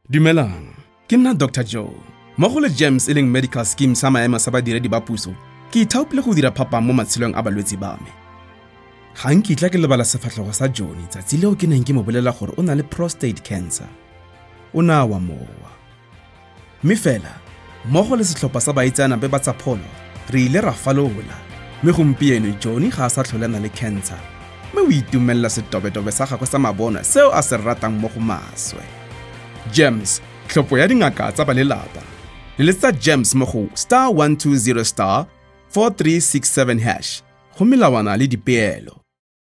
Dumelang, ke nna Dr. Joe. Mo go le James e leng medical scheme sa maemo sa badiredi ba puso, ke ithaopile go dira phapang mo matshelong a balwetse ba me. Ga nkitla ke lebala sefatlhego sa Johnny tsatsi leo ke neng ke mo bolela gore o na le prostate cancer. O na wa mowa. Mme fela, mo go le setlhopha sa baitsanape ba tsa pholo, re ile ra falola. Mme gompieno Johnny ga a sa tlhole a na le cancer. Mme o itumelela setobetobe sa gagwe sa mabona seo a se ratang mo go maswe. James, tlhopho ya dingaka tsa balelapa. Le letsa James mo go *120*4367# go melawana le dipeelo.